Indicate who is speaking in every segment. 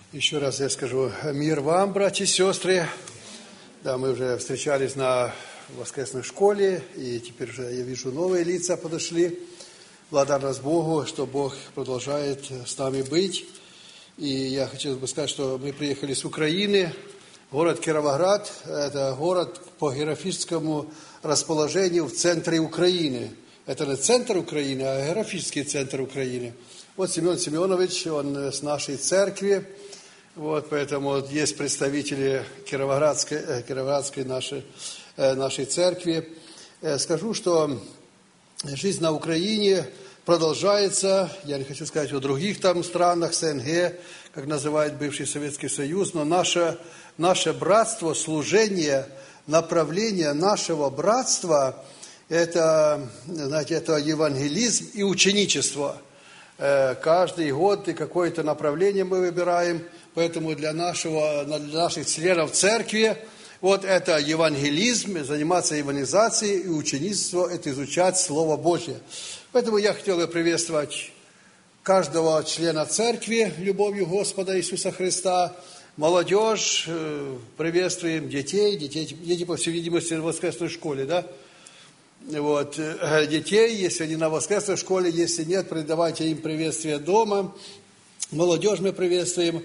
Speaker 1: Еще раз я скажу мир вам, братья и сестры. Да, мы уже встречались на воскресной школе, и теперь уже я вижу новые лица подошли. Благодарность Богу, что Бог продолжает с нами быть. И я хочу бы сказать, что мы приехали с Украины. Город Кировоград – это город по географическому расположению в центре Украины. Это не центр Украины, а географический центр Украины. Вот Семен Семенович, он с нашей церкви. Вот, поэтому есть представители Кировоградской нашей церкви. Скажу, что жизнь на Украине продолжается. Я не хочу сказать о других там странах, СНГ, как называют бывший Советский Союз, но наше братство, служение, направление нашего братства – это, знаете, это евангелизм и ученичество. Каждый год и какое-то направление мы выбираем. Поэтому для наших членов церкви вот это евангелизм, заниматься евангелизацией, и ученичество – это изучать Слово Божье. Поэтому я хотел бы приветствовать каждого члена церкви любовью Господа Иисуса Христа, молодежь, приветствуем дети, по всей видимости, в воскресной школе, да? Вот, детей, если они на воскресной школе, если нет, передавайте им приветствие дома. Молодежь мы приветствуем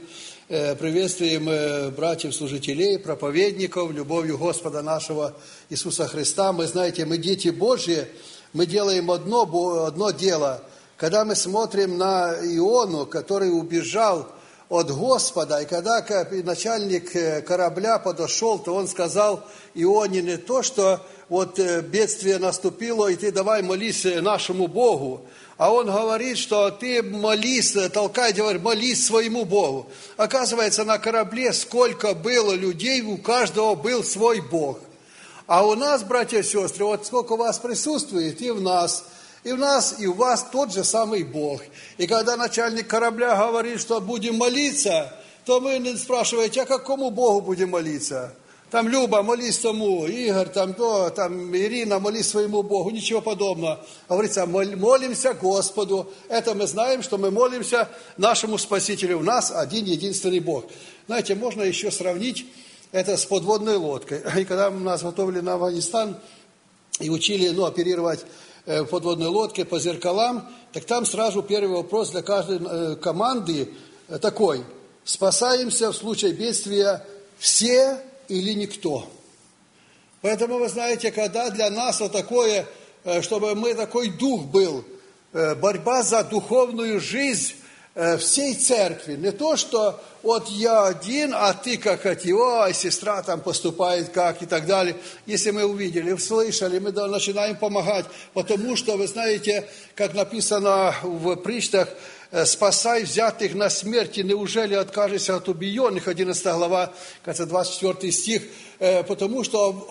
Speaker 1: братьев-служителей, проповедников, любовью Господа нашего Иисуса Христа. Мы, знаете, мы дети Божьи, мы делаем одно дело. Когда мы смотрим на Иону, который убежал от Господа, и когда начальник корабля подошел, то он сказал Ионе не то, что вот бедствие наступило, и ты давай молись нашему Богу. А он говорит, что ты молись, толкай, говорит, молись своему Богу. Оказывается, на корабле сколько было людей, у каждого был свой Бог. А у нас, братья и сестры, вот сколько у вас присутствует, и у нас, и у вас тот же самый Бог. И когда начальник корабля говорит, что будем молиться, то вы спрашиваете, а какому Богу будем молиться? Там Люба, молись тому, Игорь, там Ирина, молись своему Богу, ничего подобного. Говорится, молимся Господу. Это мы знаем, что мы молимся нашему Спасителю. У нас один единственный Бог. Знаете, можно еще сравнить это с подводной лодкой. И когда нас готовили на Афганистан и учили оперировать подводной лодкой по зеркалам, так там сразу первый вопрос для каждой команды такой. Спасаемся в случае бедствия все или никто. Поэтому, вы знаете, когда для нас вот такое, чтобы мы такой дух был, борьба за духовную жизнь всей церкви. Не то, что вот я один, а ты как а сестра там поступает как и так далее. Если мы увидели, услышали, мы начинаем помогать. Потому что, вы знаете, как написано в притчах, спасай взятых на смерти, неужели откажешься от убиенных, 11 глава, кажется, 24 стих, потому что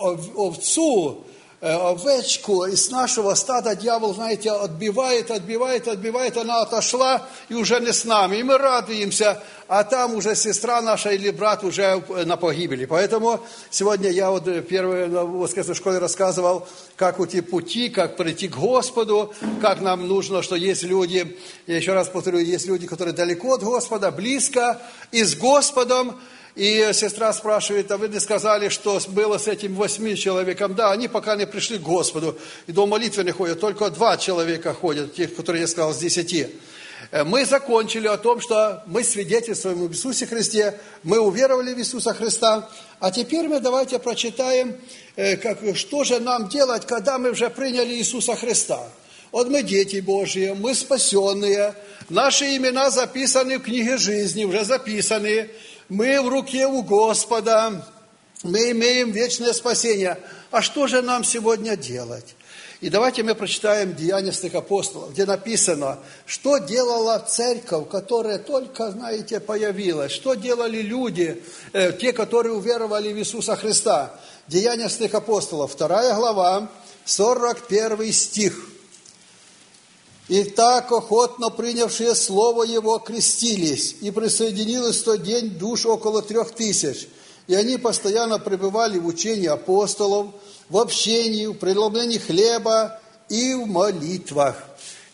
Speaker 1: овечку из нашего стада дьявол, знаете, отбивает, она отошла и уже не с нами, и мы радуемся, а там уже сестра наша или брат уже на погибели. Поэтому сегодня я вот первый на воскресной школе рассказывал, как уйти пути, как прийти к Господу, как нам нужно, что есть люди, я еще раз повторю, есть люди, которые далеко от Господа, близко, и с Господом. И сестра спрашивает, а вы не сказали, что было с этим 8 человеком? Да, они пока не пришли к Господу, и до молитвы не ходят, только 2 человека ходят, тех, которые я сказал, с 10. Мы закончили о том, что мы свидетельствуем об Иисусе Христе, мы уверовали в Иисуса Христа, а теперь мы давайте прочитаем, что же нам делать, когда мы уже приняли Иисуса Христа. Вот мы дети Божьи, мы спасенные, наши имена записаны в книге жизни, уже записаны. Мы в руке у Господа, мы имеем вечное спасение. А что же нам сегодня делать? И давайте мы прочитаем Деяния святых апостолов, где написано, что делала церковь, которая только, знаете, появилась. Что делали люди, те, которые уверовали в Иисуса Христа. Деяния святых апостолов, 2 глава, 41 стих. И так охотно принявшие слово его крестились, и присоединилось в тот день душ около 3000. И они постоянно пребывали в учении апостолов, в общении, в преломлении хлеба и в молитвах.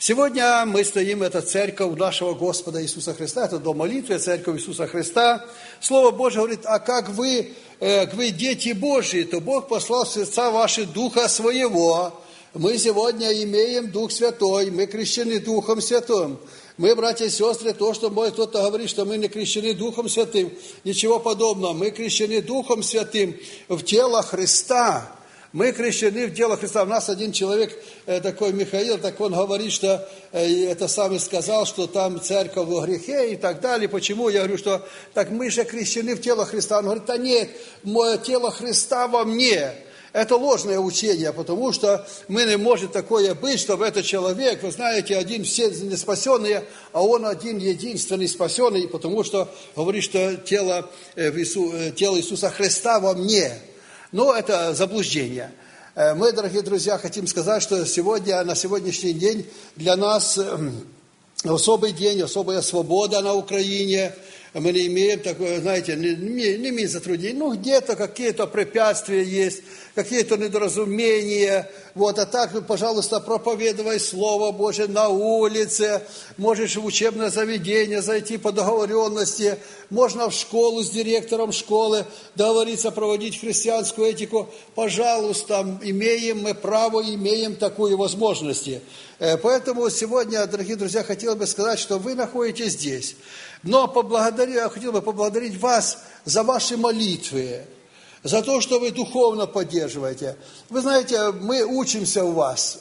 Speaker 1: Сегодня мы стоим, это церковь нашего Господа Иисуса Христа, это дом молитвы, церковь Иисуса Христа. Слово Божье говорит, а как вы дети Божьи, то Бог послал в сердца ваши Духа Своего. Мы сегодня имеем Дух Святой, мы крещены Духом Святым. Мы, братья и сестры, то, что кто-то говорит, что мы не крещены Духом Святым, ничего подобного. Мы крещены Духом Святым в тело Христа. Мы крещены в тело Христа. У нас один человек, такой Михаил, так он говорит, что это сам и сказал, что там церковь во грехе и так далее. Почему? Я говорю, что так мы же крещены в тело Христа. Он говорит, да нет, мое тело Христа во мне. Это ложное учение, потому что мы не может такое быть, чтобы этот человек, вы знаете, один все не спасенные, а он один единственный спасенный, потому что говорит, что тело Иисуса Христа во мне. Но это заблуждение. Мы, дорогие друзья, хотим сказать, что сегодня, на сегодняшний день для нас особый день, особая свобода на Украине. Мы не имеем такое, знаете, не имеем затруднений. Ну, где-то какие-то препятствия есть, какие-то недоразумения. Вот, а так, пожалуйста, проповедуй Слово Божие на улице. Можешь в учебное заведение зайти по договоренности. Можно в школу с директором школы договориться, проводить христианскую этику. Пожалуйста, имеем мы право, имеем такую возможность. Поэтому сегодня, дорогие друзья, хотел бы сказать, что вы находитесь здесь. Но я хотел бы поблагодарить вас за ваши молитвы, за то, что вы духовно поддерживаете. Вы знаете, мы учимся у вас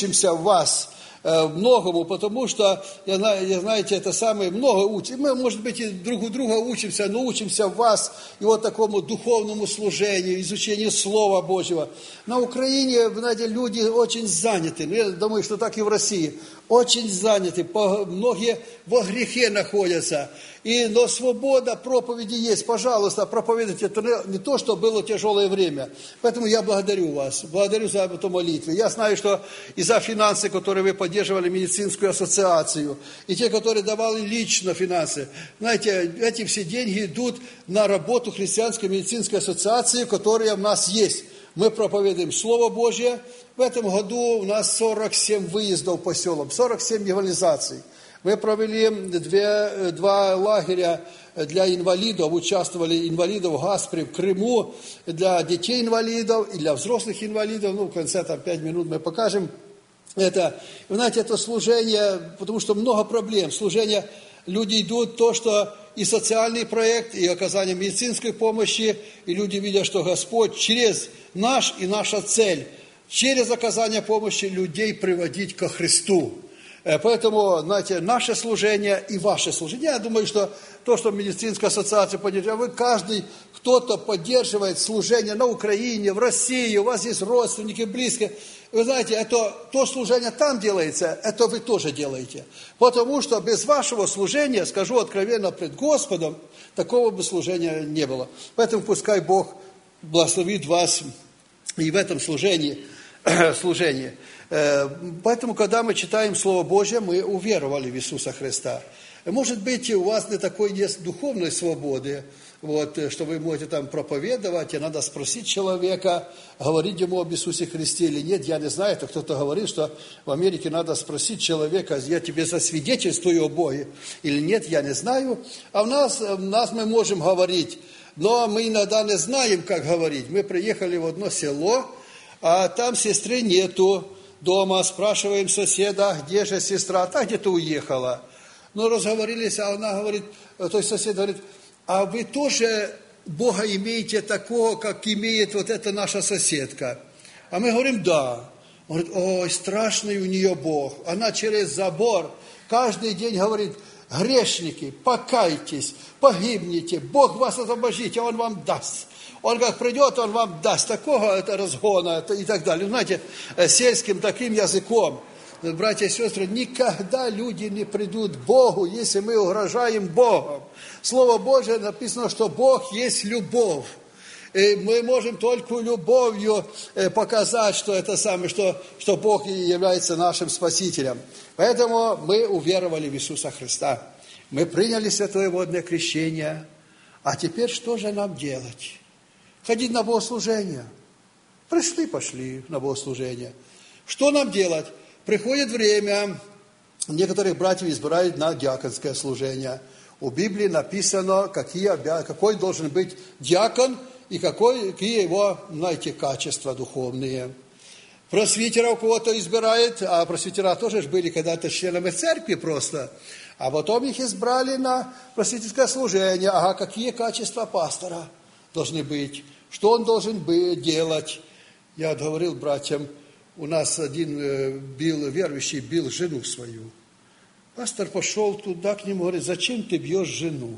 Speaker 1: многому, потому что, знаете, это самое много учим. Мы, может быть, и друг у друга учимся, но учимся в вас и вот такому духовному служению, изучению Слова Божьего. На Украине, вы знаете, люди очень заняты. Я думаю, что так и в России. Очень заняты, многие во грехе находятся. Но свобода проповеди есть. Пожалуйста, проповедуйте. Это не то, что было тяжелое время. Поэтому я благодарю вас. Благодарю за эту молитву. Я знаю, что и за финансы, которые вы поддерживали, медицинскую ассоциацию, и те, которые давали лично финансы. Знаете, эти все деньги идут на работу христианской медицинской ассоциации, которая у нас есть. Мы проповедуем Слово Божье. В этом году у нас 47 выездов по селам, 47 евангелизаций. Мы провели два лагеря для инвалидов, участвовали инвалидов в Гаспре, в Крыму, для детей-инвалидов и для взрослых инвалидов. В конце 5 минут мы покажем это. Вы знаете, это служение, потому что много проблем. Служение, люди идут, то, что и социальный проект, и оказание медицинской помощи, и люди видят, что Господь через наша цель, через оказание помощи людей приводить ко Христу. Поэтому, знаете, наше служение и ваше служение. Я думаю, что то, что медицинская ассоциация поддерживает, кто-то поддерживает служение на Украине, в России, у вас есть родственники, близкие. Вы знаете, это то служение там делается, это вы тоже делаете. Потому что без вашего служения, скажу откровенно пред Господом, такого бы служения не было. Поэтому пускай Бог благословит вас и в этом служении. Поэтому, когда мы читаем Слово Божье, мы уверовали в Иисуса Христа. Может быть, у вас не такой есть духовной свободы, что вы можете там проповедовать, и надо спросить человека, говорить ему об Иисусе Христе или нет. Я не знаю, это кто-то говорит, что в Америке надо спросить человека, я тебе засвидетельствую о Боге или нет, я не знаю. А у нас мы можем говорить, но мы иногда не знаем, как говорить. Мы приехали в одно село, а там сестры нету дома, спрашиваем соседа, где же сестра, та где-то уехала. Ну, разговорились, а она говорит, то есть сосед говорит, а вы тоже Бога имеете такого, как имеет вот эта наша соседка? А мы говорим, да. Он говорит, ой, страшный у нее Бог. Она через забор каждый день говорит, грешники, покайтесь, погибните, Бог вас освободит, а Он вам даст. Он как придет, Он вам даст такого разгона и так далее. Знаете, сельским таким языком, братья и сестры, никогда люди не придут к Богу, если мы угрожаем Богом. Слово Божие написано, что Бог есть любовь. И мы можем только любовью показать, что это самое, что Бог является нашим Спасителем. Поэтому мы уверовали в Иисуса Христа. Мы приняли святое водное крещение. А теперь что же нам делать? Ходить на богослужение. Пошли на богослужение. Что нам делать? Приходит время, некоторых братьев избирают на диаконское служение. У Библии написано, какой должен быть диакон и какие его, знаете, качества духовные. Просвитера у кого-то избирает, а просвитера тоже были когда-то членами церкви просто. А потом их избрали на просвитерское служение. Ага, какие качества пастора должны быть? Что он должен делать? Я говорил братьям, у нас один верующий бил жену свою. Пастор пошел туда к нему, говорит, зачем ты бьешь жену?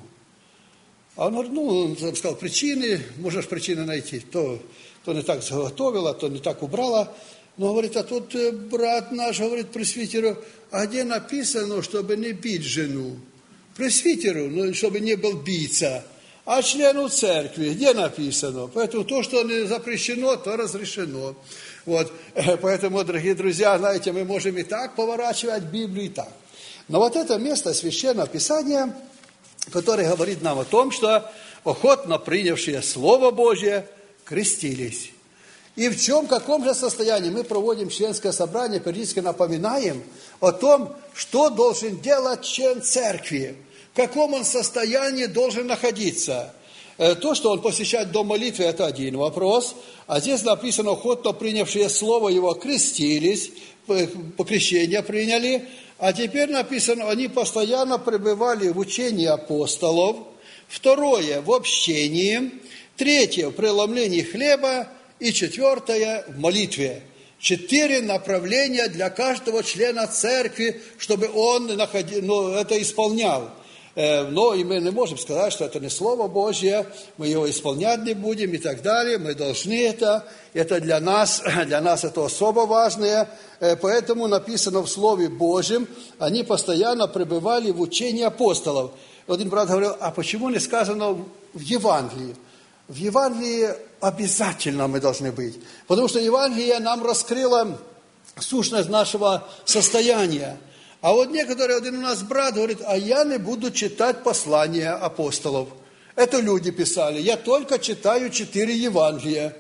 Speaker 1: А он говорит, он сказал причины, можешь причины найти. То не так заготовила, то не так убрала. Но, говорит, а тут брат наш говорит пресвитеру, а где написано, чтобы не бить жену? Пресвитеру, чтобы не был бийца. А члену церкви, где написано? Поэтому то, что не запрещено, то разрешено. Вот. Поэтому, дорогие друзья, знаете, мы можем и так поворачивать Библию, и так. Но вот это место Священного Писания, которое говорит нам о том, что охотно принявшие Слово Божье крестились. И в каком же состоянии мы проводим членское собрание, периодически напоминаем о том, что должен делать член церкви, в каком он состоянии должен находиться. То, что он посещает дом молитвы, это один вопрос. А здесь написано, охотно принявшие Слово Его крестились, покрещение приняли. А теперь написано, они постоянно пребывали в учении апостолов. Второе, в общении. Третье, в преломлении хлеба. И четвертое, в молитве. 4 направления для каждого члена церкви, чтобы он это исполнял. Но и мы не можем сказать, что это не Слово Божье, мы его исполнять не будем и так далее. Мы должны это для нас это особо важное. Поэтому написано в Слове Божьем, они постоянно пребывали в учении апостолов. Один брат говорил, а почему не сказано в Евангелии? В Евангелии обязательно мы должны быть, потому что Евангелие нам раскрыло сущность нашего состояния. А вот один у нас брат говорит, а я не буду читать послания апостолов. Это люди писали, я только читаю 4 Евангелия.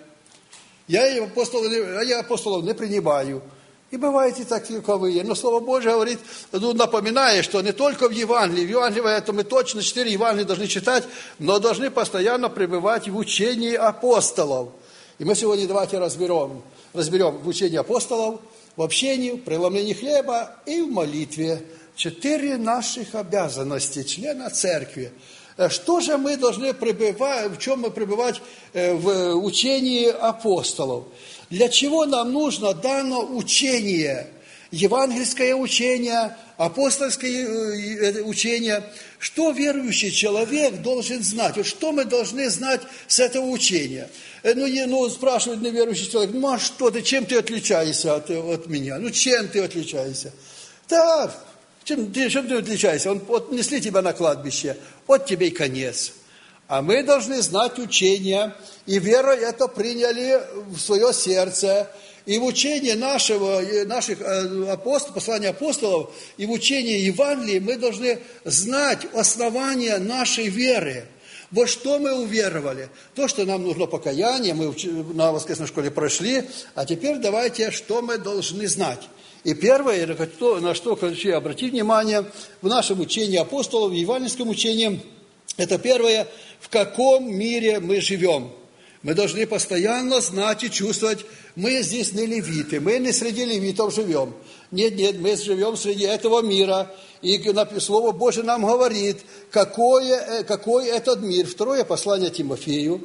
Speaker 1: Я апостолов не принимаю. И бывают и таковые. Но Слово Божие говорит, напоминает, что не только в Евангелии это мы точно 4 Евангелия должны читать, но должны постоянно пребывать в учении апостолов. И мы сегодня давайте разберем в учении апостолов, в общении, в преломлении хлеба и в молитве. 4 наших обязанности члена церкви. Что же мы должны пребывать, в чем мы пребывать в учении апостолов? Для чего нам нужно дано учение? Евангельское учение, апостольское учение. Что верующий человек должен знать? Вот что мы должны знать с этого учения? Спрашивает неверующий человек, а что ты, чем ты отличаешься от меня? Чем ты отличаешься? Да, чем ты отличаешься? Несли тебя на кладбище, вот тебе и конец. А мы должны знать учение, и верой это приняли в свое сердце. И в учении наших посланий апостолов, и в учении Евангелия мы должны знать основания нашей веры. Во что мы уверовали? То, что нам нужно покаяние, мы на воскресной школе прошли, а теперь давайте, что мы должны знать. И первое, на что хочу обратить внимание, в нашем учении апостолов, в евангельском учении, это первое, в каком мире мы живем. Мы должны постоянно знать и чувствовать, мы здесь не левиты, мы не среди левитов живем. Нет, мы живем среди этого мира. И Слово Божие нам говорит, какой этот мир. 2 послание Тимофею,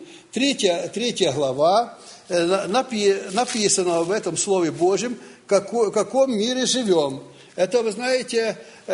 Speaker 1: 3 глава, написано в этом Слове Божьем, в каком мире живем. Это, вы знаете,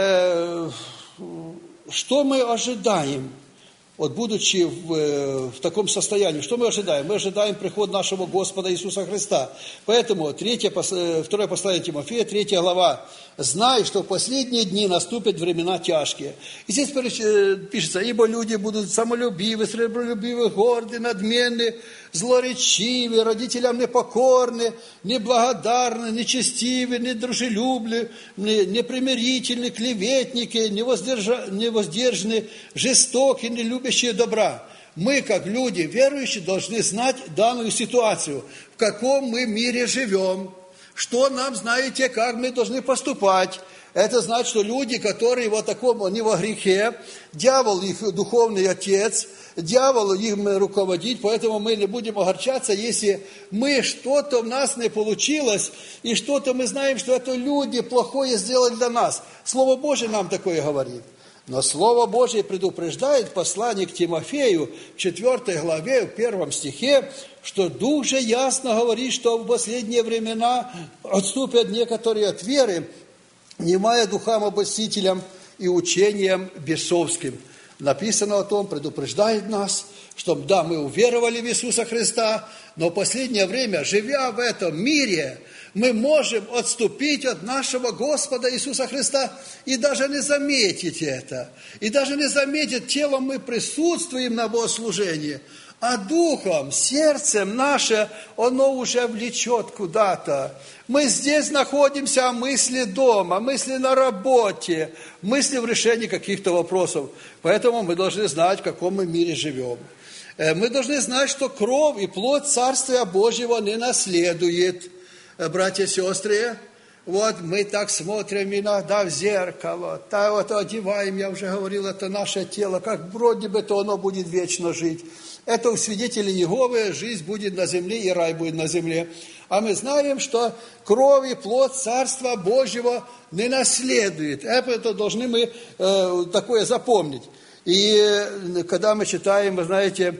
Speaker 1: что мы ожидаем, будучи в таком состоянии. Что мы ожидаем? Мы ожидаем приход нашего Господа Иисуса Христа. Поэтому 2 послание Тимофея, 3 глава. «Знай, что в последние дни наступят времена тяжкие». И здесь пишется, «Ибо люди будут самолюбивы, сребролюбивы, горды, надменны, злоречивы, родителям непокорны, неблагодарны, нечестивы, недружелюбны, непримирительны, клеветники, невоздержаны, жестоки, не любящие добра». Мы, как люди верующие, должны знать данную ситуацию, в каком мы мире живем, что нам, знаете, как мы должны поступать. Это значит, что люди, которые вот таком, они во грехе, дьявол их духовный отец, дьявол им руководит, поэтому мы не будем огорчаться, если мы что-то у нас не получилось, и что-то мы знаем, что это люди плохое сделали для нас. Слово Божие нам такое говорит. Но Слово Божие предупреждает в послании к Тимофею, в 4 главе, в 1 стихе, что Дух же ясно говорит, что в последние времена отступят некоторые от веры, внимая духам обольстителям и учениям бесовским. Написано о том, предупреждает нас, что да, мы уверовали в Иисуса Христа, но в последнее время, живя в этом мире, мы можем отступить от нашего Господа Иисуса Христа и даже не заметить это. И даже не заметить, телом мы присутствуем на богослужении, а духом, сердцем наше, оно уже влечет куда-то. Мы здесь находимся, а мысли дома, мысли на работе, мысли в решении каких-то вопросов. Поэтому мы должны знать, в каком мы мире живем. Мы должны знать, что кровь и плоть Царствия Божьего не наследует. Братья и сестры, вот мы так смотрим иногда в зеркало, так вот одеваем, я уже говорил, это наше тело, как вроде бы то оно будет вечно жить. Это у свидетелей Иеговы жизнь будет на земле и рай будет на земле. А мы знаем, что кровь и плоть Царства Божьего не наследует. Это должны мы такое запомнить. И когда мы читаем, вы знаете,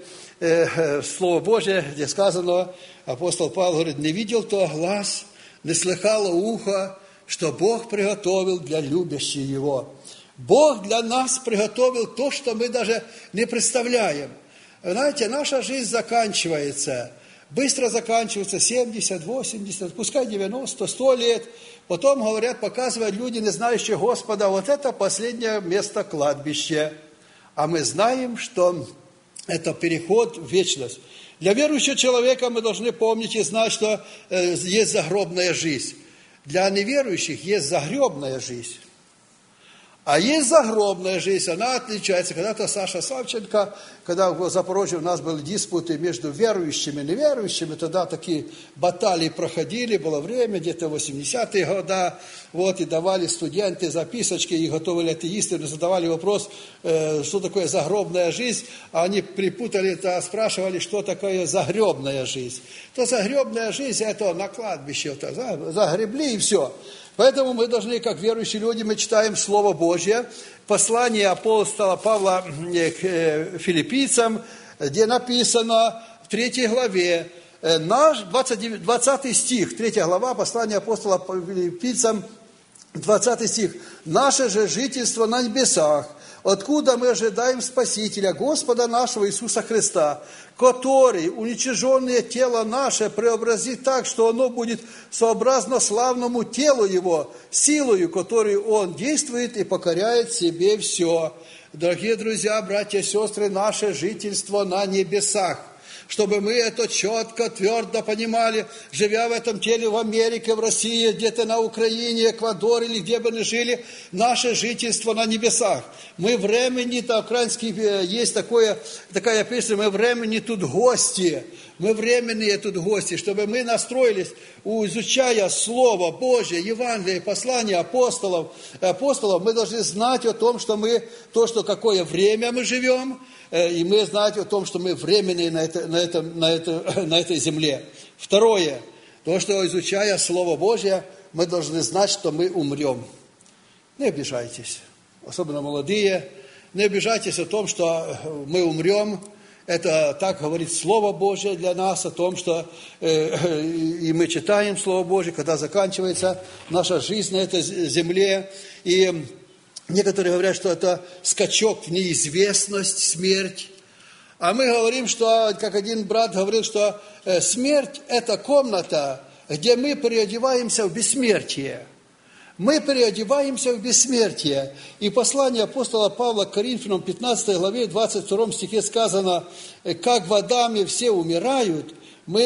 Speaker 1: Слово Божие, где сказано, апостол Павел говорит, не видел то глаз, не слыхало ухо, что Бог приготовил для любящих Его. Бог для нас приготовил то, что мы даже не представляем. Знаете, наша жизнь заканчивается, быстро заканчивается, 70, 80, пускай 90, 100 лет. Потом, говорят, показывают люди, не знающие Господа, вот это последнее место кладбища. А мы знаем, что это переход в вечность. Для верующего человека мы должны помнить и знать, что есть загробная жизнь. Для неверующих есть загробная жизнь. А есть загробная жизнь, она отличается. Когда-то Саша Савченко, когда в Запорожье у нас были диспуты между верующими и неверующими, тогда такие баталии проходили, было время, где-то 80-е годы, вот, и давали студенты записочки, и готовили атеисты, задавали вопрос, что такое загробная жизнь, а они припутали это, спрашивали, что такое загробная жизнь. То загробная жизнь, это на кладбище, загребли и все. Поэтому мы должны, как верующие люди, мы читаем Слово Божье, послание апостола Павла к филиппийцам, где написано в 3 главе, наш 20 стих, 3 глава, послание апостола филиппийцам, 20 стих. «Наше же жительство на небесах, откуда мы ожидаем Спасителя, Господа нашего Иисуса Христа, который уничиженное тело наше преобразит так, что оно будет сообразно славному телу Его, силою, которой Он действует и покоряет себе все». Дорогие друзья, братья и сестры, наше жительство на небесах. Чтобы мы это четко, твердо понимали, живя в этом теле в Америке, в России, где-то на Украине, Эквадоре или где бы ни жили, наше жительство на небесах. Мы времени, то украинский есть такая песня, мы времени тут гости, мы временные тут гости, чтобы мы настроились, изучая Слово Божие, Евангелие, послания апостолов, мы должны знать о том, что какое время мы живем, и мы знаем о том, что мы временные на этой земле. Второе, то, что изучая Слово Божье, мы должны знать, что мы умрем. Не обижайтесь, особенно молодые, не обижайтесь о том, что мы умрем. Это так говорит Слово Божье для нас, о том, что и мы читаем Слово Божье, когда заканчивается наша жизнь на этой земле, и некоторые говорят, что это скачок в неизвестность, смерть. А мы говорим, что, как один брат говорил, что смерть – это комната, где мы переодеваемся в бессмертие. Мы переодеваемся в бессмертие. И послание апостола Павла к Коринфянам, 15 главе, 22 стихе сказано, «Как в Адаме все умирают,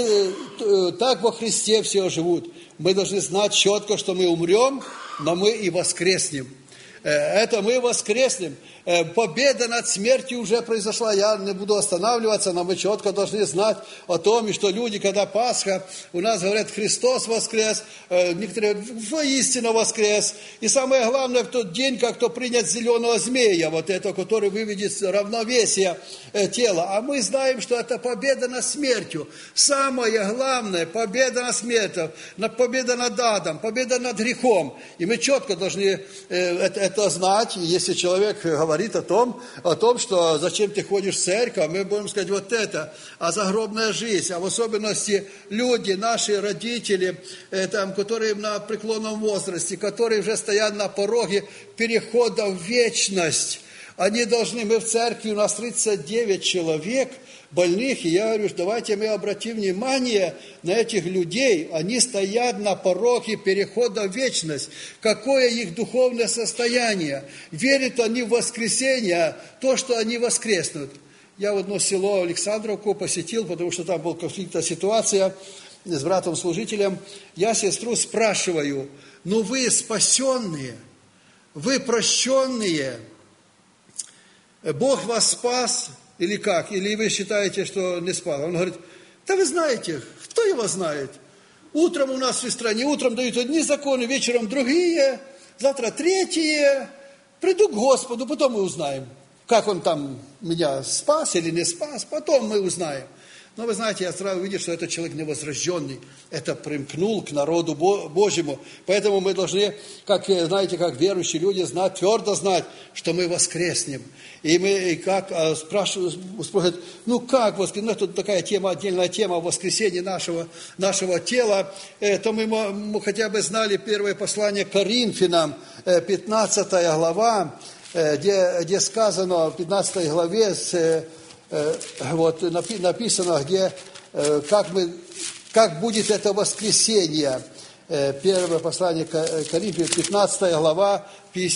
Speaker 1: так во Христе все живут». Мы должны знать четко, что мы умрем, но мы и воскреснем. Это мы воскреснем. Победа над смертью уже произошла. Я не буду останавливаться, но мы четко должны знать о том, что люди, когда Пасха, у нас говорят, Христос воскрес, некоторые воистину воскрес. И самое главное, в тот день, как то принять зеленого змея, вот это, который выведет равновесие тела. А мы знаем, что это победа над смертью. Самое главное, победа над смертью, победа над адом, победа над грехом. И мы четко должны это знать. Если человек говорит о том, что зачем ты ходишь в церковь, мы будем сказать вот это, а загробная жизнь, а в особенности люди, наши родители, которые на преклонном возрасте, которые уже стоят на пороге перехода в вечность, они должны, мы в церкви, у нас 39 человек больных, и я говорю, давайте мы обратим внимание на этих людей, они стоят на пороге перехода в вечность. Какое их духовное состояние? Верят они в воскресение, то, что они воскреснут. Я в одно село Александровку посетил, потому что там была какая-то ситуация с братом-служителем. Я сестру спрашиваю, ну вы спасенные, вы прощенные, Бог вас спас или как? Или вы считаете, что не спас? Он говорит, да вы знаете, кто его знает? Утром у нас в стране, утром дают одни законы, вечером другие, завтра третьи. Приду к Господу, потом мы узнаем, как он там меня спас или не спас, потом мы узнаем. Но вы знаете, я сразу увидел, что этот человек невозрожденный. Это примкнул к народу Божьему. Поэтому мы должны, как верующие люди, твердо знать, что мы воскреснем. И как спрашивают, ну как воскреснем? Тут такая тема, отдельная тема воскресения нашего тела. То мы хотя бы знали первое послание к Коринфянам, 15 глава, где сказано, в 15 главе, вот написано, где как будет это воскресенье. Первое послание к Коринфянам, 15 глава,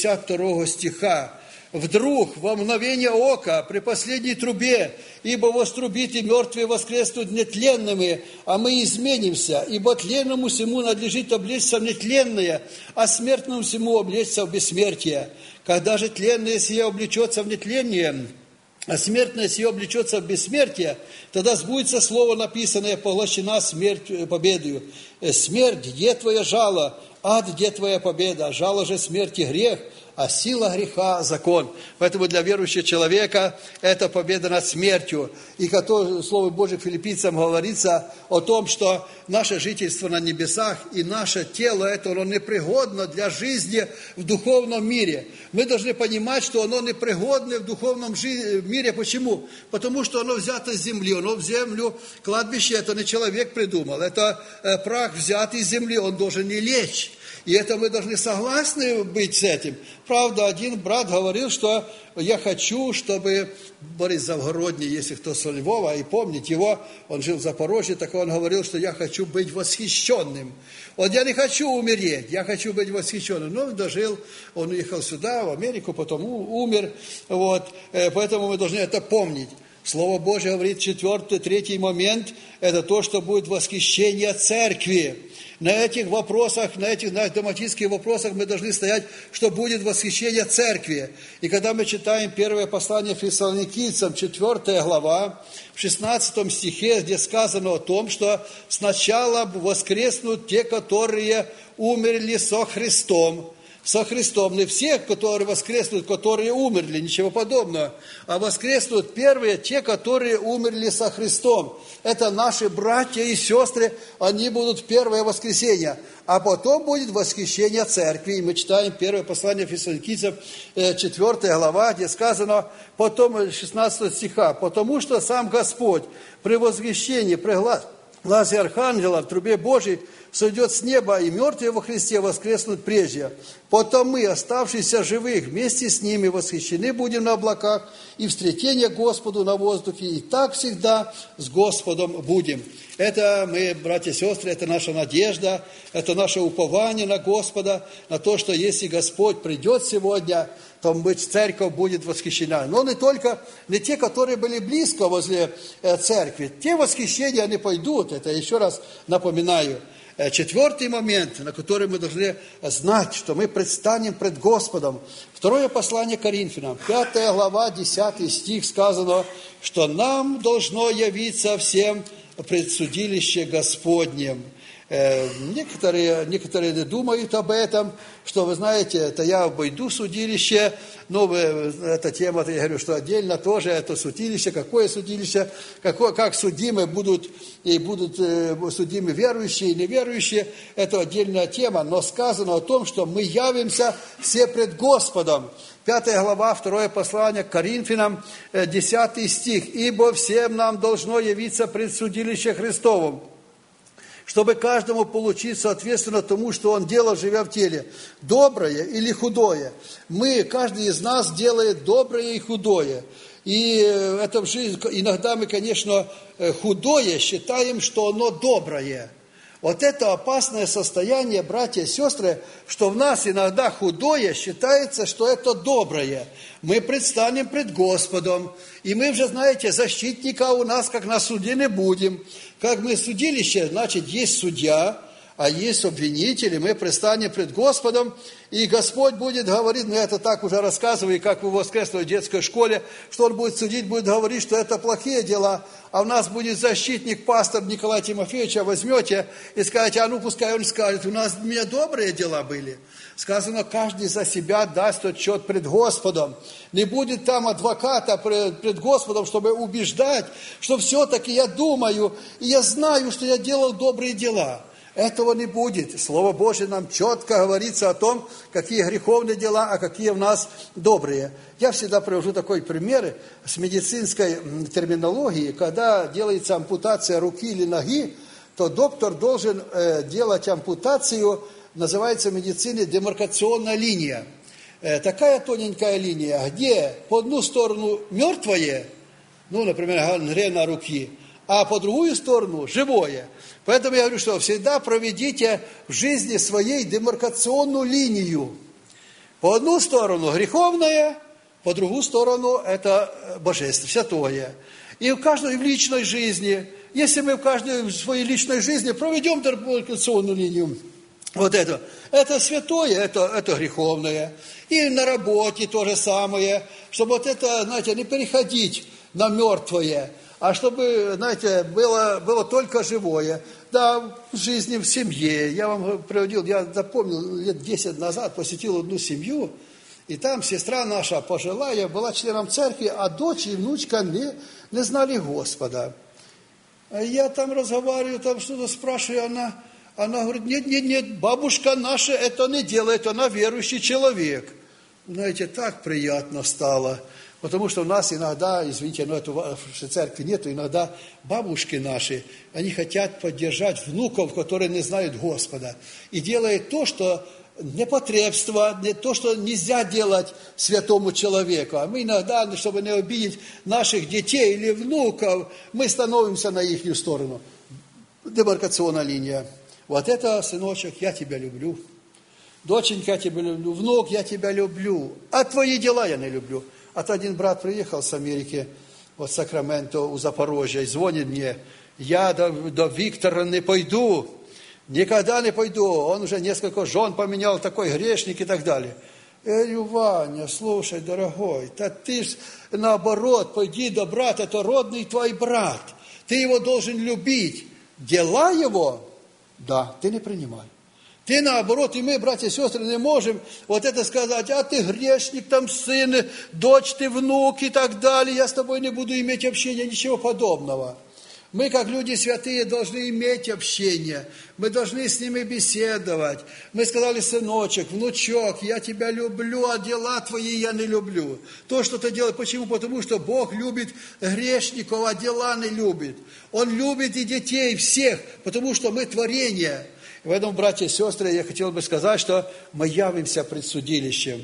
Speaker 1: 52 стиха. «Вдруг, во мгновение ока, при последней трубе, ибо вострубит и мертвые воскреснут нетленными, а мы изменимся, ибо тленному всему надлежит облечься в нетленное, а смертному всему облечься в бессмертие. Когда же тленное сие облечется в нетление, а смертное сие облечется в бессмертие, тогда сбудется слово написанное, поглощена смерть победою. Смерть, где твоя жало? Ад, где твоя победа? Жало же смерти грех, а сила греха – закон». Поэтому для верующего человека это победа над смертью. И как Слово Божие филиппийцам говорится о том, что наше жительство на небесах и наше тело, оно непригодно для жизни в духовном мире. Мы должны понимать, что оно непригодно в духовном мире. Почему? Потому что оно взято с земли, оно в землю, кладбище это не человек придумал, это прах взятый из земли, он должен не лечь. И это мы должны согласны быть с этим. Правда, один брат говорил, что я хочу, чтобы Борис Завгородний, если кто со Львова, и помнит его, он жил в Запорожье, так он говорил, что я хочу быть восхищенным. Вот я не хочу умереть, я хочу быть восхищенным. Но он дожил, он уехал сюда, в Америку, потом умер. Вот. Поэтому мы должны это помнить. Слово Божье говорит, третий момент, это то, что будет восхищение церкви. На этих вопросах, на этих догматических вопросах мы должны стоять, что будет восхищение церкви. И когда мы читаем первое послание Фессалоникийцам, 4 глава, в 16 стихе, где сказано о том, что сначала воскреснут те, которые умерли со Христом. Со Христом. Не все, которые воскреснут, которые умерли, ничего подобного. А воскреснут первые, те, которые умерли со Христом. Это наши братья и сестры, они будут в первое воскресенье. А потом будет восхищение церкви. И мы читаем первое послание Фессалоникийцам, 4 глава, где сказано, потом 16 стиха, «Потому что сам Господь при восхищении, при гласе архангела в трубе Божией сойдет с неба, и мертвые во Христе воскреснут прежде. Потом мы, оставшиеся живых, вместе с ними восхищены будем на облаках, и встретение Господу на воздухе, и так всегда с Господом будем». Это мы, братья и сестры, это наша надежда, это наше упование на Господа, на то, что если Господь придет сегодня, то церковь будет восхищена. Но не те, которые были близко возле церкви. Те восхищения, они пойдут, это еще раз напоминаю. Четвертый момент, на который мы должны знать, что мы предстанем пред Господом. Второе послание Коринфянам, 5 глава, 10 стих сказано, что нам должно явиться всем пред судилище Господнем. Некоторые думают об этом, что, вы знаете, это я обойду судилище, но эта тема, я говорю, что отдельно тоже это судилище, какое судилище, как судимы будут судимы верующие и неверующие, это отдельная тема, но сказано о том, что мы явимся все пред Господом. 5 глава, 2 послание к Коринфянам, 10 стих. «Ибо всем нам должно явиться пред судилище Христовым, чтобы каждому получить соответственно тому, что он делал, живя в теле, доброе или худое». Каждый из нас делает доброе и худое. И это в жизни, иногда мы, конечно, худое считаем, что оно доброе. Вот это опасное состояние, братья и сестры, что в нас иногда худое считается, что это доброе. Мы предстанем пред Господом, и мы уже, знаете, защитника у нас, как на суде, не будем. Как мы судилище, значит, есть судья, а есть обвинители, мы предстанем пред Господом, и Господь будет говорить, я это так уже рассказываю, как в воскресной детской школе, что Он будет судить, будет говорить, что это плохие дела, а у нас будет защитник, пастор Николай Тимофеевича, возьмете и скажете, пускай он скажет, у меня добрые дела были. Сказано, каждый за себя даст отчет пред Господом. Не будет там адвоката пред Господом, чтобы убеждать, что все-таки я думаю, и я знаю, что я делал добрые дела. Этого не будет. Слово Божье нам четко говорится о том, какие греховные дела, а какие у нас добрые. Я всегда привожу такой пример с медицинской терминологией. Когда делается ампутация руки или ноги, то доктор должен делать ампутацию, называется в медицине демаркационная линия. Такая тоненькая линия, где по одну сторону мертвое, например, гангрена руки, а по другую сторону живое. Поэтому я говорю, что всегда проведите в жизни своей демаркационную линию. По одну сторону греховное, по другую сторону это божественное, святое. И в каждой в личной жизни, если мы в каждой в своей личной жизни проведем демаркационную линию, вот это святое, это греховное. И на работе то же самое, чтобы вот это, знаете, не переходить на мертвое, а чтобы, знаете, было только живое. Да, в жизни, в семье. Я вам приводил, я запомнил, лет 10 назад посетил одну семью, и там сестра наша пожилая была членом церкви, а дочь и внучка не знали Господа. Я там разговариваю, там что-то спрашиваю, она говорит, нет, бабушка наша это не делает, она верующий человек. Знаете, так приятно стало. Потому что у нас иногда, извините, но это в церкви нету, иногда бабушки наши, они хотят поддержать внуков, которые не знают Господа. И делают то, что непотребство, то, что нельзя делать святому человеку. А мы иногда, чтобы не обидеть наших детей или внуков, мы становимся на их сторону. Демаркационная линия. Вот это, сыночек, я тебя люблю. Доченька, я тебя люблю. Внук, я тебя люблю. А твои дела я не люблю. А то один брат приехал с Америки, вот Сакраменто, у Запорожья, и звонит мне, я до Виктора не пойду, никогда не пойду, он уже несколько жен поменял, такой грешник и так далее. Я говорю, Ваня, слушай, дорогой, да ты ж наоборот, пойди до брата, это родный твой брат, ты его должен любить, дела его, да, ты не принимай. Ты наоборот, и мы, братья и сестры, не можем вот это сказать, а ты грешник, там сын, дочь ты, внук и так далее, я с тобой не буду иметь общения, ничего подобного. Мы, как люди святые, должны иметь общение, мы должны с ними беседовать. Мы сказали, сыночек, внучок, я тебя люблю, а дела твои я не люблю. То, что ты делаешь, почему? Потому что Бог любит грешников, а дела не любит. Он любит и детей всех, потому что мы творение. Поэтому, братья и сестры, я хотел бы сказать, что мы явимся пред судилищем.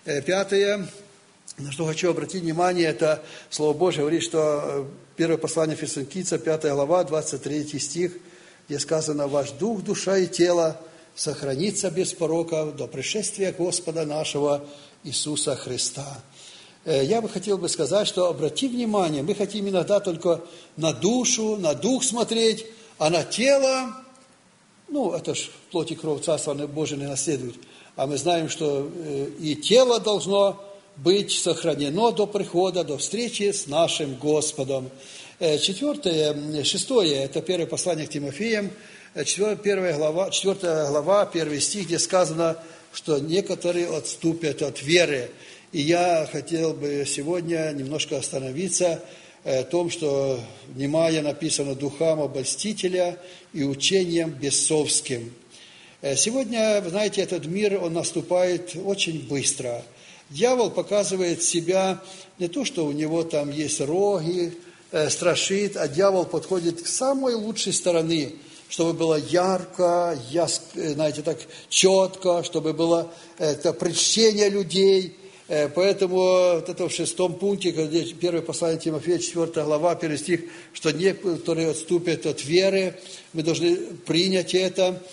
Speaker 1: Пятое, на что хочу обратить внимание, это Слово Божье говорит, что первое послание Фессалоникийцам, 5 глава, 23 стих, где сказано, «Ваш дух, душа и тело сохранится без порока до пришествия Господа нашего Иисуса Христа». Я бы хотел сказать, что обрати внимание, мы хотим иногда только на душу, на дух смотреть, а на тело Ну, это ж плоть и кровь Царства Божия не наследуют. А мы знаем, что и тело должно быть сохранено до прихода, до встречи с нашим Господом. 6, это первое послание к Тимофеям, 4 глава, 1 стих, где сказано, что некоторые отступят от веры. И я хотел бы сегодня немножко остановиться о том, что, внимание, написано духам обольстителя и учением бесовским. Сегодня, вы знаете, этот мир, он наступает очень быстро. Дьявол показывает себя не то, что у него там есть роги, страшит, а дьявол подходит к самой лучшей стороны, чтобы было ярко, знаете, так четко, чтобы было это прельщение людей. Поэтому вот это в 6 пункте, где первое послание Тимофея, 4 глава, 1 стих, что некоторые отступят от веры, мы должны принять это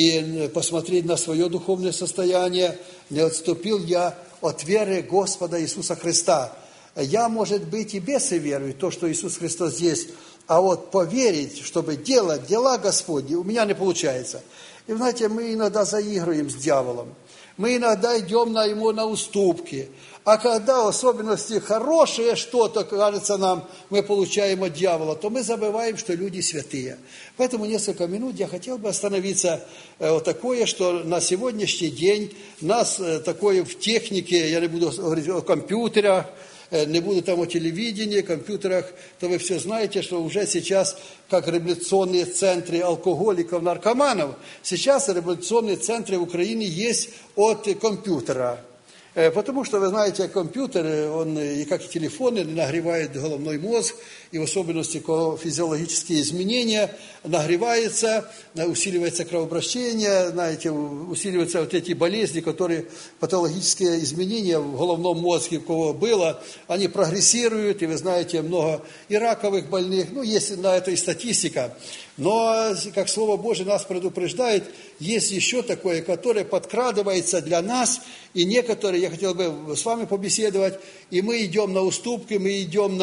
Speaker 1: и посмотреть на свое духовное состояние. Не отступил я от веры Господа Иисуса Христа. Я, может быть, и без веры, то, что Иисус Христос здесь, а вот поверить, чтобы делать дела Господни, у меня не получается. И, знаете, мы иногда заигрываем с дьяволом. Мы иногда идем ему на уступки. А когда в особенности хорошее что-то, кажется нам, мы получаем от дьявола, то мы забываем, что люди святые. Поэтому несколько минут я хотел бы остановиться вот такое, что на сегодняшний день нас такое в технике, я не буду говорить о компьютерах, не буду там о телевидении, компьютерах, то вы все знаете, что уже сейчас, как реабилитационные центры алкоголиков, наркоманов, сейчас реабилитационные центры в Украине есть от компьютера. Потому что, вы знаете, компьютер, он, и как и телефоны, нагревает головной мозг, и в особенности физиологические изменения, нагревается, усиливается кровообращение, знаете, усиливаются вот эти болезни, которые, патологические изменения в головном мозге, у кого было, они прогрессируют, и вы знаете, много и раковых больных, ну, есть на это и статистика. Но, как Слово Божие нас предупреждает, есть еще такое, которое подкрадывается для нас, и некоторые, я хотел бы с вами побеседовать, и мы идем на уступки, мы идем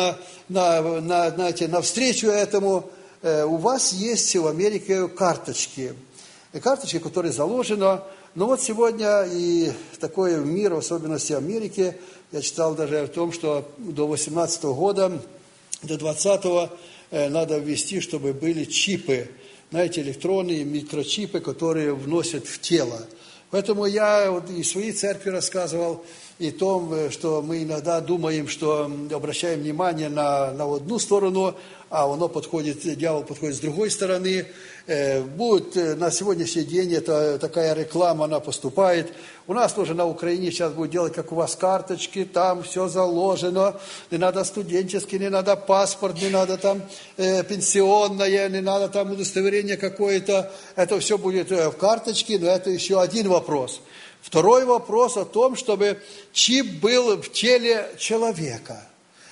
Speaker 1: навстречу этому. У вас есть в Америке карточки, которые заложены. Но вот сегодня и такой мир, в особенности Америки, я читал даже о том, что до 18 года, до 20-го, надо ввести, чтобы были чипы, знаете, электронные микрочипы, которые вносят в тело. Поэтому я вот и в своей церкви рассказывал, и том, что мы иногда думаем, что обращаем внимание на одну сторону, а дьявол подходит с другой стороны. Будет на сегодняшний день такая реклама, она поступает. У нас тоже на Украине сейчас будет делать, как у вас, карточки, там все заложено. Не надо студенческий, не надо паспорт, не надо там пенсионное, не надо там удостоверение какое-то. Это все будет в карточке, но это еще один вопрос. Второй вопрос о том, чтобы чип был в теле человека.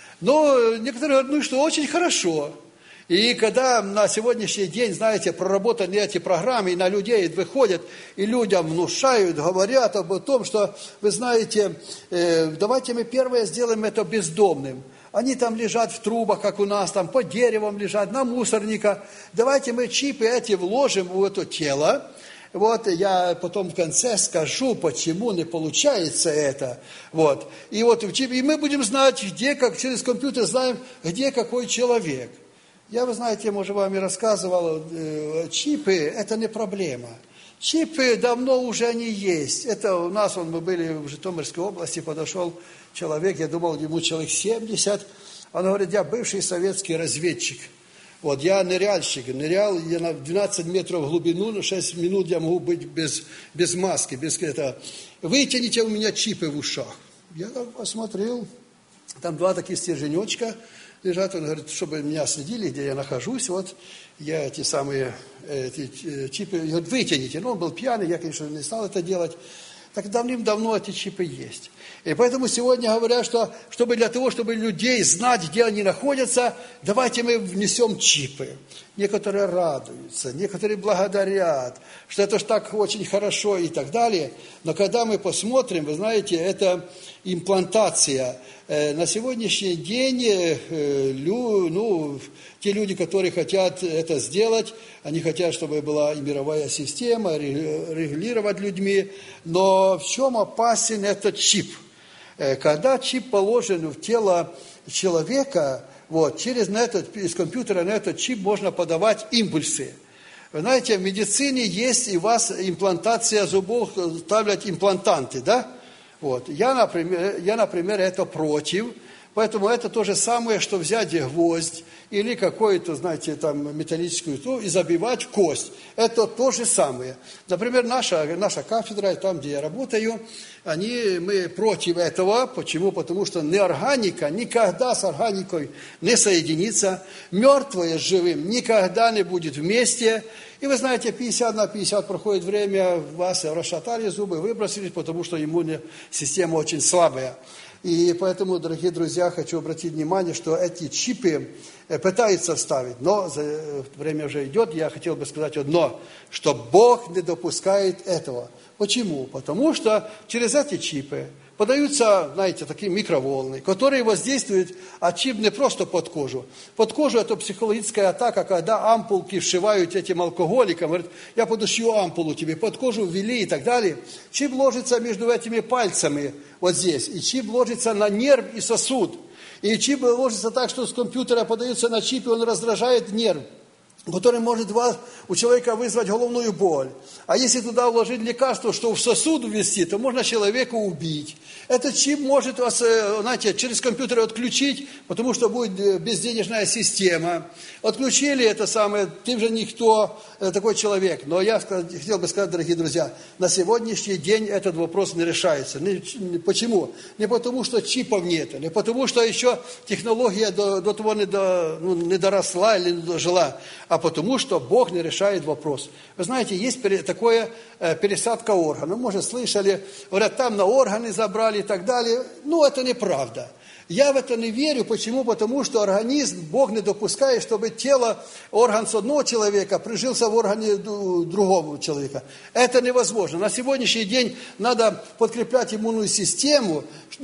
Speaker 1: Но некоторые говорят, что очень хорошо. И когда на сегодняшний день, знаете, проработаны эти программы, и на людей выходят, и людям внушают, говорят об том, что, вы знаете, давайте мы первое сделаем это бездомным. Они там лежат в трубах, как у нас, там по деревам лежат, на мусорниках. Давайте мы чипы эти вложим в это тело. Вот я потом в конце скажу, почему не получается это. Вот. И мы будем знать, где, как через компьютер знаем, где какой человек. Я, вы знаете, может, вам и рассказывал, чипы – это не проблема. Чипы давно уже не есть. Это у нас, мы были в Житомирской области, подошел человек, я думал, ему человек 70. Он говорит, я бывший советский разведчик. Вот, я ныряльщик, нырял я на 12 метров в глубину, на 6 минут я могу быть без маски, без этого. Вытяните у меня чипы в ушах. Я так посмотрел, там 2 таких стерженечка лежат. Он говорит, чтобы меня следили, где я нахожусь, вот я эти чипы, говорит, вытяните. Ну, он был пьяный, я, конечно, не стал это делать. Так давным-давно эти чипы есть. И поэтому сегодня говорят, что для того, чтобы людей знать, где они находятся, давайте мы внесем чипы. Некоторые радуются, некоторые благодарят, что это ж так очень хорошо и так далее. Но когда мы посмотрим, вы знаете, это имплантация. На сегодняшний день те люди, которые хотят это сделать, они хотят, чтобы была и мировая система, регулировать людьми. Но в чем опасен этот чип? Когда чип положен в тело человека, из компьютера на этот чип можно подавать импульсы. Вы знаете, в медицине есть и у вас имплантация зубов, ставят имплантанты, да? Я, например, это против. Поэтому это то же самое, что взять гвоздь или какую-то, знаете, там металлическую и забивать в кость. Это то же самое. Например, наша кафедра, там, где я работаю, мы против этого. Почему? Потому что неорганика никогда с органикой не соединится. Мертвое с живым никогда не будет вместе. И вы знаете, 50 на 50 проходит время, вас расшатали зубы, выбросили, потому что иммунная система очень слабая. И поэтому, дорогие друзья, хочу обратить внимание, что эти чипы пытаются вставить, но время уже идет, я хотел бы сказать одно, что Бог не допускает этого. Почему? Потому что через эти чипы подаются, знаете, такие микроволны, которые воздействуют, а чип не просто под кожу. Под кожу это психологическая атака, когда ампулки вшивают этим алкоголикам, говорят, я подошью ампулу тебе, под кожу ввели и так далее. Чип ложится между этими пальцами, вот здесь, и чип ложится на нерв и сосуд. И чип ложится так, что с компьютера подается на чип, и он раздражает нерв, который может у человека вызвать головную боль. А если туда вложить лекарство, что в сосуд ввести, то можно человека убить. Этот чип может вас, знаете, через компьютер отключить, потому что будет безденежная система. Отключили это самое, ты же никто, такой человек. Но я хотел бы сказать, дорогие друзья, на сегодняшний день этот вопрос не решается. Почему? Не потому, что чипов нет, не потому, что еще технология до того не доросла или не дожила, а потому что Бог не решает вопрос. Вы знаете, есть такое пересадка органов. Может, слышали, говорят, там на органы забрали и так далее. Это неправда. Я в это не верю. Почему? Потому что организм, Бог не допускает, чтобы орган с одного человека прижился в органе другого человека. Это невозможно. На сегодняшний день надо подкреплять иммунную систему,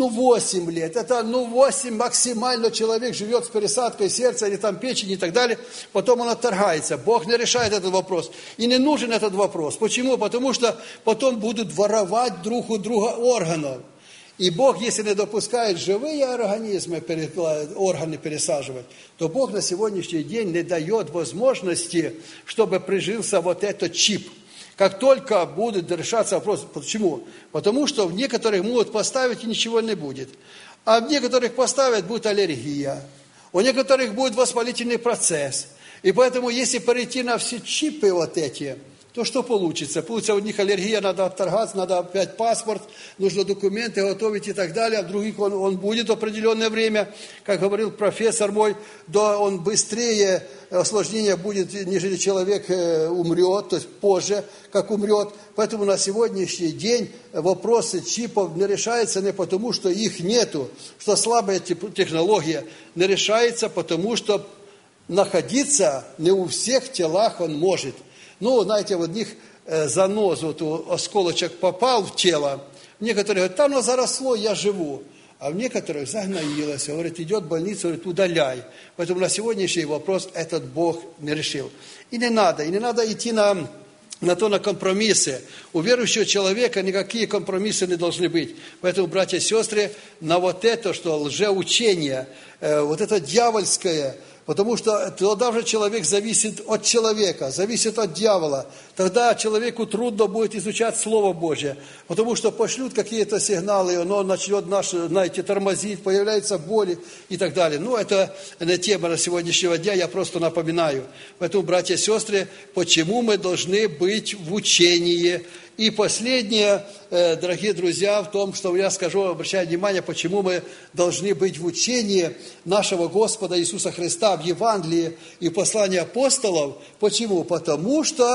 Speaker 1: 8 лет. Это 8 максимально человек живет с пересадкой сердца или там печени и так далее. Потом он отторгается. Бог не решает этот вопрос. И не нужен этот вопрос. Почему? Потому что потом будут воровать друг у друга органов. И Бог, если не допускает живые организмы, органы пересаживать, то Бог на сегодняшний день не дает возможности, чтобы прижился вот этот чип. Как только будет решаться вопрос, почему? Потому что в некоторых могут поставить и ничего не будет. А в некоторых поставят, будет аллергия. У некоторых будет воспалительный процесс. И поэтому, если перейти на все чипы вот эти, то что получится? Получится, у них аллергия, надо отторгаться, надо опять паспорт, нужно документы готовить и так далее. А в других он будет определенное время, как говорил профессор мой, да он быстрее, осложнение будет, нежели человек умрет, то есть позже, как умрет. Поэтому на сегодняшний день вопросы чипов не решаются не потому, что их нету, что слабая технология, не решается, потому что находиться не у всех телах он может. Знаете, в них занозу, осколочек попал в тело. Некоторые говорят, оно заросло, я живу. А в некоторых загноилось. Говорит, идет в больницу, говорит, удаляй. Поэтому на сегодняшний вопрос этот Бог не решил. И не надо идти на компромиссы. У верующего человека никакие компромиссы не должны быть. Поэтому, братья и сестры, на вот это, что лжеучение, вот это дьявольское, потому что тогда уже человек зависит от человека, зависит от дьявола. Тогда человеку трудно будет изучать Слово Божье, потому что пошлют какие-то сигналы, и оно начнет тормозить, появляются боли и так далее. Это не тема на сегодняшнего дня, я просто напоминаю. Поэтому, братья и сестры, почему мы должны быть в учении? И последнее, дорогие друзья, в том, что я скажу, обращаю внимание, почему мы должны быть в учении нашего Господа Иисуса Христа в Евангелии и в послании апостолов. Почему? Потому что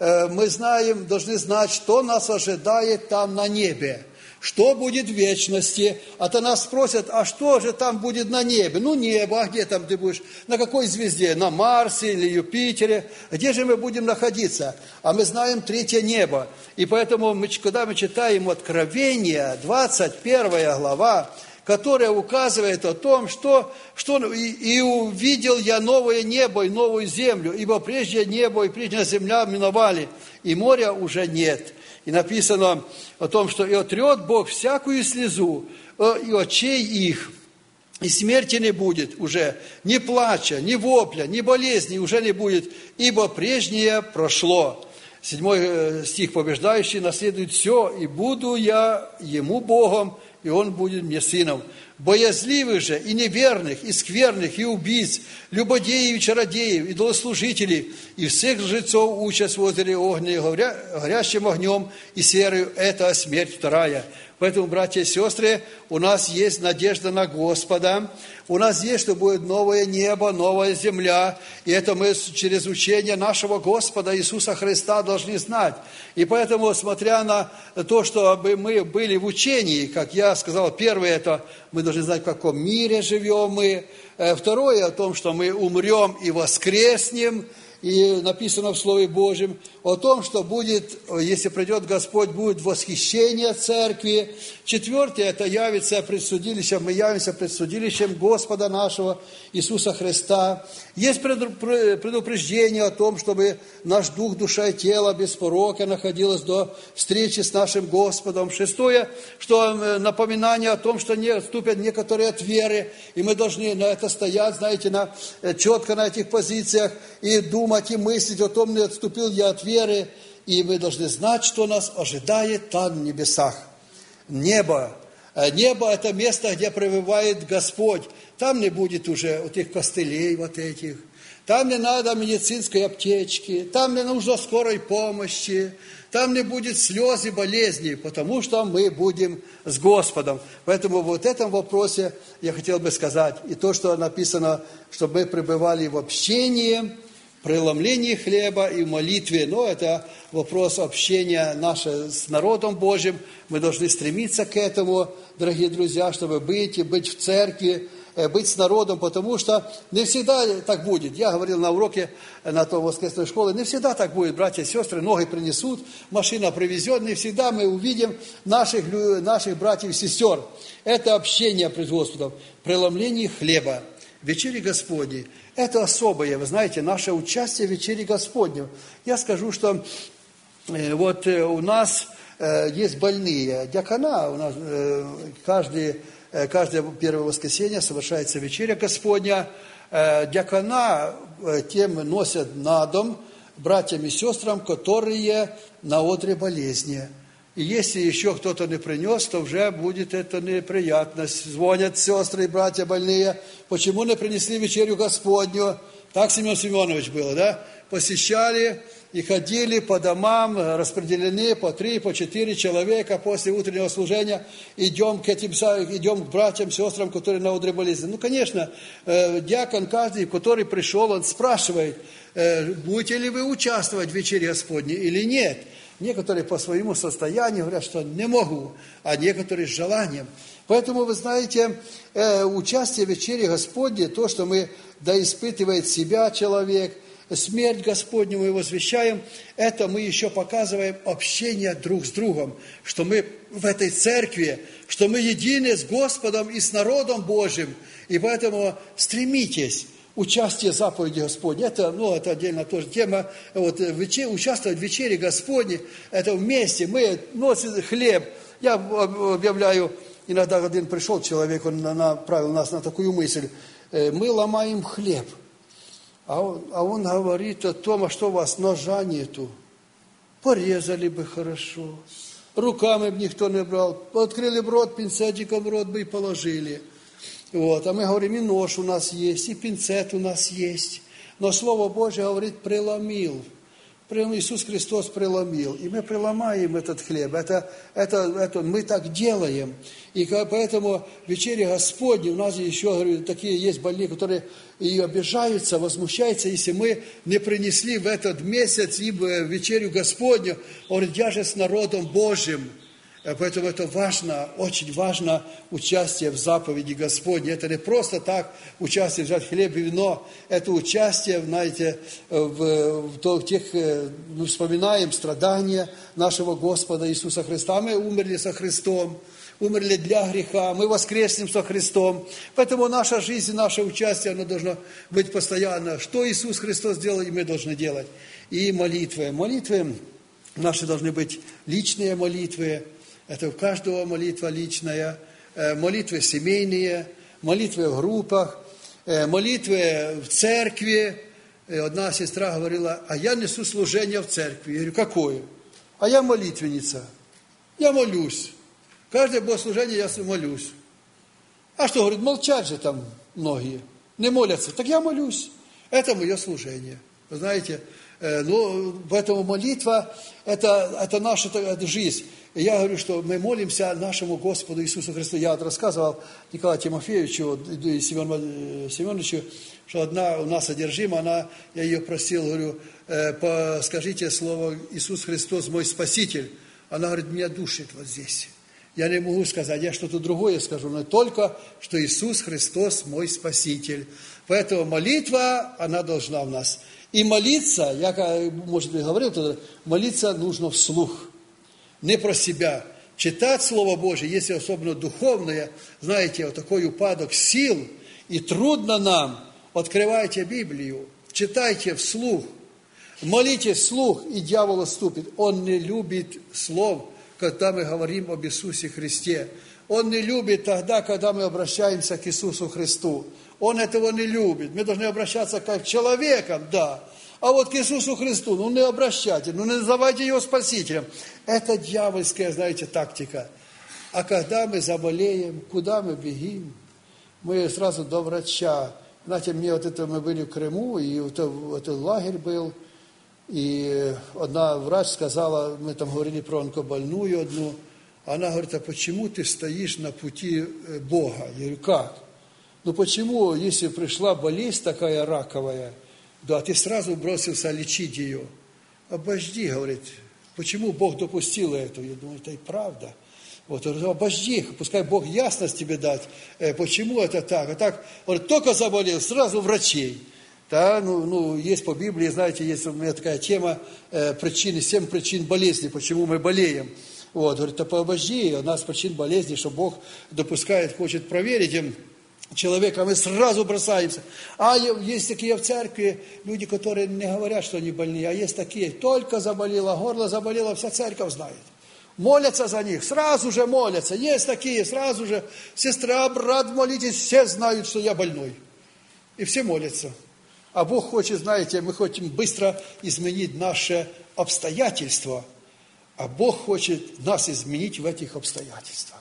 Speaker 1: мы знаем, должны знать, что нас ожидает там на небе. Что будет в вечности? А то нас спросят, а что же там будет на небе? Ну, небо, а где там ты будешь? На какой звезде? На Марсе или Юпитере? Где же мы будем находиться? А мы знаем третье небо. И поэтому, когда мы читаем Откровение, 21 глава, которая указывает о том, что «И увидел я новое небо и новую землю, ибо прежнее небо и прежняя земля миновали, и моря уже нет». И написано о том, что «И отрет Бог всякую слезу и очей их, и смерти не будет уже, ни плача, ни вопля, ни болезни уже не будет, ибо прежнее прошло». 7 стих: «Побеждающий наследует все, и буду я ему Богом, и он будет мне сыном. Боязливых же, и неверных, и скверных, и убийц, любодеев, и чародеев, и идолослужителей, и всех лжецов участь в озере огне, горящим огнем и серою, это смерть вторая». Поэтому, братья и сестры, у нас есть надежда на Господа, у нас есть, что будет новое небо, новая земля, и это мы через учение нашего Господа Иисуса Христа должны знать. И поэтому, смотря на то, чтобы мы были в учении, как я сказал, первое, это мы должны знать, в каком мире живем мы, второе, о том, что мы умрем и воскреснем, и написано в Слове Божьем о том, что будет, если придет Господь, будет восхищение церкви. Четвертое, это явится предсудилищем, мы явимся предсудилищем Господа нашего Иисуса Христа. Есть предупреждение о том, чтобы наш дух, душа и тело без порока находилось до встречи с нашим Господом. Шестое, что напоминание о том, что не отступят некоторые от веры, и мы должны на это стоять, знаете, четко на этих позициях, и думать, и мыслить о том, не отступил я от веры, и мы должны знать, что нас ожидает там в небесах. Небо. Небо – это место, где пребывает Господь. Там не будет уже вот этих костылей вот этих. Там не надо медицинской аптечки. Там не нужно скорой помощи. Там не будет слез и болезней, потому что мы будем с Господом. Поэтому вот в этом вопросе я хотел бы сказать. И то, что написано, чтобы мы пребывали в общении, преломлении хлеба и в молитве. Но это вопрос общения наше с народом Божьим. Мы должны стремиться к этому, дорогие друзья, чтобы быть в церкви, быть с народом, потому что не всегда так будет. Я говорил на уроке на той воскресной школе, не всегда так будет, братья и сестры, ноги принесут, машина привезет, не всегда мы увидим наших братьев и сестер. Это общение пред Господом, преломление хлеба, вечери Господней. Это особое, вы знаете, наше участие в вечере Господней. Я скажу, что вот у нас есть больные. Диакона, у нас каждое первое воскресенье совершается вечеря Господня. Диакона тем носят на дом братьям и сестрам, которые на одре болезни. И если еще кто-то не принес, то уже будет это неприятность. Звонят сестры и братья больные, почему не принесли вечерю Господню? Так Семен Семенович было, да? Посещали и ходили по домам, распределены по 3, по 4 человека после утреннего служения. Идем к братьям, сестрам, которые на одре болезни. Ну, конечно, диакон каждый, который пришел, он спрашивает, будете ли вы участвовать в вечере Господней или нет? Некоторые по своему состоянию говорят, что не могу, а некоторые с желанием. Поэтому, вы знаете, участие в вечере Господней, то, что испытывает себя человек, смерть Господню мы возвещаем, это мы еще показываем общение друг с другом, что мы в этой церкви, что мы едины с Господом и с народом Божьим. И поэтому стремитесь. Участие в заповеди Господней, это отдельно тоже тема, участвовать в вечере Господней, это вместе, мы носим хлеб. Я объявляю, иногда один пришел человек, он направил нас на такую мысль, мы ломаем хлеб, а он говорит о том, а что у вас ножа нету, порезали бы хорошо, руками бы никто не брал, открыли бы рот, пинцетиком в рот бы и положили. А мы говорим, и нож у нас есть, и пинцет у нас есть. Но Слово Божье говорит, преломил. Иисус Христос преломил, и мы преломаем этот хлеб. Это мы так делаем. И поэтому в вечере Господней у нас еще, говорю, такие есть больные, которые и обижаются, возмущаются, если мы не принесли в этот месяц им вечерю Господню. Он говорит, я же с народом Божьим. Поэтому это важно, очень важно участие в заповеди Господней. Это не просто так участие, взять хлеб и вино. Это участие, знаете, в тех, мы вспоминаем страдания нашего Господа Иисуса Христа. Мы умерли со Христом, умерли для греха, мы воскреснем со Христом. Поэтому наша жизнь, наше участие, оно должно быть постоянно. Что Иисус Христос делал, и мы должны делать. И молитвы. Молитвы наши должны быть личные молитвы. Это у каждого молитва личная, молитвы семейные, молитвы в группах, молитвы в церкви. Одна сестра говорила, а я несу служение в церкви. Я говорю, какое? А я молитвенница. Я молюсь. Каждое богослужение я молюсь. А что, говорит, молчат же там многие. Не молятся. Так я молюсь. Это мое служение. Вы знаете, поэтому молитва это наша жизнь. И я говорю, что мы молимся нашему Господу Иисусу Христу. Я рассказывал Николаю Тимофеевичу и Семену Семеновичу, что одна у нас одержима, я ее просил, говорю, скажите слово «Иисус Христос мой Спаситель». Она говорит, меня душит вот здесь. Я не могу сказать, я что-то другое скажу, но только, что Иисус Христос мой Спаситель. Поэтому молитва, она должна у нас. И молиться, я, может быть, говорил, молиться нужно вслух. Не про себя. Читать Слово Божие, если особенно духовное, знаете, вот такой упадок сил, и трудно нам, открывайте Библию, читайте вслух, молитесь вслух, и дьявол отступит. Он не любит слов, когда мы говорим об Иисусе Христе. Он не любит тогда, когда мы обращаемся к Иисусу Христу. Он этого не любит. Мы должны обращаться как к человекам, да. А вот к Иисусу Христу, не обращайте, не называйте Его Спасителем. Это дьявольская, знаете, тактика. А когда мы заболеем, куда мы бегим? Мы сразу до врача. Знаете, мы были в Крыму, и этот лагерь был, и одна врач сказала, мы там говорили про онкобольную одну, она говорит, а почему ты стоишь на пути Бога? Я говорю, как? Почему, если пришла болезнь такая раковая, да, ты сразу бросился лечить ее. Обожди, говорит, почему Бог допустил это? Я думаю, это и правда. Вот, обожди, пускай Бог ясность тебе дать, почему это так. А так, говорит, только заболел, сразу врачей. Да, есть по Библии, знаете, есть у меня такая тема, 7 причин болезни, почему мы болеем. Вот, говорит, обожди, у нас причин болезни, что Бог допускает, хочет проверить им. Человека, мы сразу бросаемся. А есть такие в церкви люди, которые не говорят, что они больные, а есть такие, только заболело, горло заболело, вся церковь знает. Молятся за них, сразу же молятся. Есть такие, сразу же, сестра, брат, молитесь, все знают, что я больной. И все молятся. А Бог хочет, знаете, мы хотим быстро изменить наши обстоятельства, а Бог хочет нас изменить в этих обстоятельствах.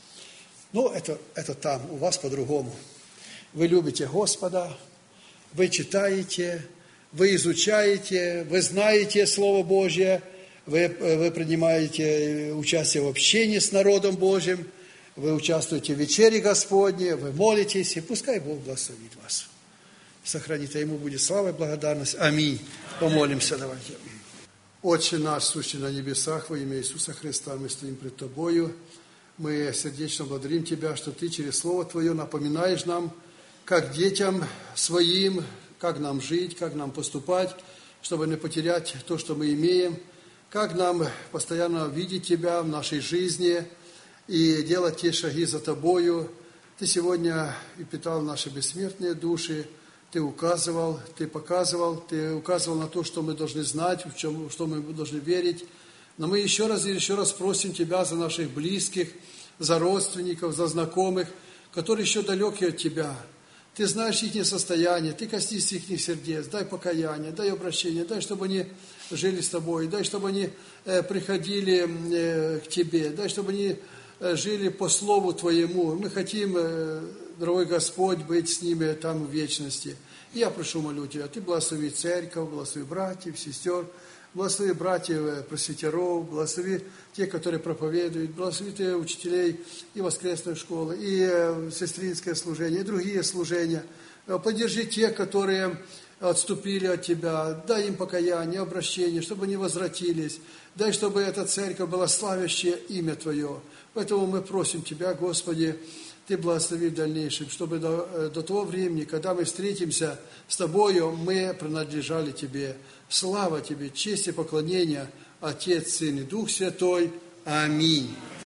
Speaker 1: Это там, у вас по-другому. Вы любите Господа, вы читаете, вы изучаете, вы знаете Слово Божье, вы принимаете участие в общении с народом Божьим, вы участвуете в вечере Господней, вы молитесь, и пускай Бог благословит вас. Сохранит, а Ему будет слава и благодарность. Аминь. Помолимся, давайте. Отче наш, сущий на небесах, во имя Иисуса Христа, мы стоим пред Тобою. Мы сердечно благодарим Тебя, что Ты через Слово Твое напоминаешь нам, как детям своим, как нам жить, как нам поступать, чтобы не потерять то, что мы имеем, как нам постоянно видеть Тебя в нашей жизни и делать те шаги за Тобою. Ты сегодня и питал наши бессмертные души, Ты указывал, Ты показывал, Ты указывал на то, что мы должны знать, что мы должны верить. Но мы еще раз просим Тебя за наших близких, за родственников, за знакомых, которые еще далеки от Тебя. Ты знаешь их состояние, Ты коснись их сердец, дай покаяние, дай обращение, дай, чтобы они жили с Тобой, дай, чтобы они приходили к Тебе, дай, чтобы они жили по Слову Твоему. Мы хотим, дорогой Господь, быть с ними там в вечности. И я прошу, молю Тебя, Ты благослови церковь, благослови братьев, сестер, Благослови братьев, пресвитеров, благослови тех, которые проповедуют, благослови ты учителей и воскресной школы, и сестринское служение, и другие служения. Поддержи тех, которые отступили от Тебя, дай им покаяние, обращение, чтобы они возвратились. Дай, чтобы эта церковь была славящая имя Твое. Поэтому мы просим Тебя, Господи, Ты благослови в дальнейшем, чтобы до того времени, когда мы встретимся с Тобою, мы принадлежали Тебе. Слава Тебе, честь и поклонение, Отец, Сын и Дух Святой. Аминь.